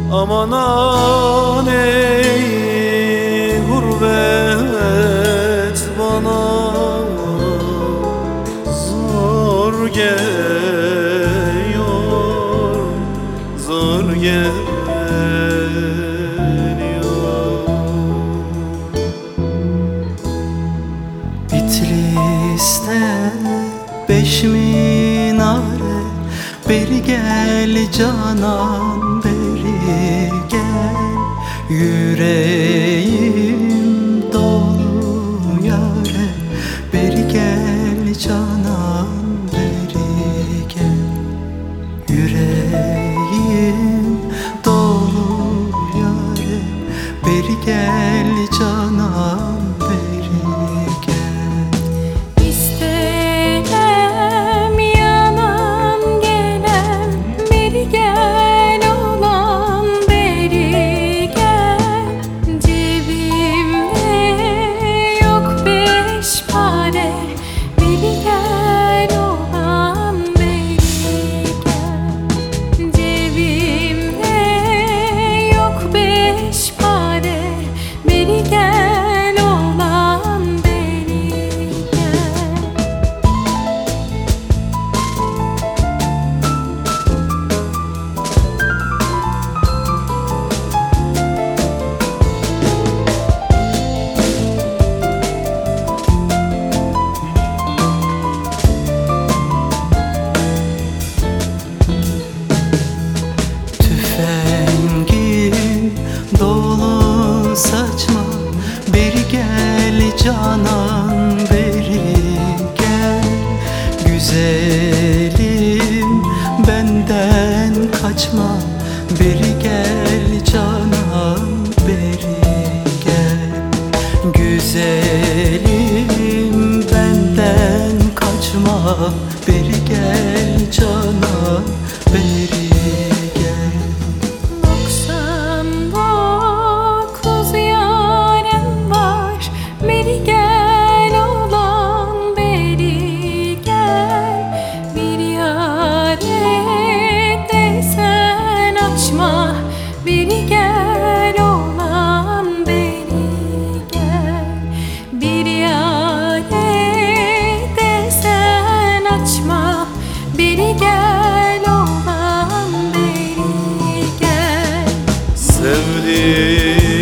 Aman ey gurbet bana zor geliyor, zor geliyor. Bitlis'te 5 minare, beri gel canan beri gel. Yüreğim dolu yâre, beri gel canan beri gel. Yüreğim dolu yâre, beri gel canan beri gel. İstemem yanan gelen, beri gel olan beri gel. Cebimde yok 5 para, beri gel olan beri gel. Cebimde yok 5 para, beri gel olan beri gel. Tüfengin dolu saçma, beri gel canan beri gel. Güzelim benden kaçma, beri gel canan beri gel. Güzelim benden kaçma, beri gel canan beri gel. 99 yarem var, beri gel olan beri gel. Bir yare desen açma, beri gel olan beri gel. Bir yare desen açma, beri gel olan beri gel. Sevdiğim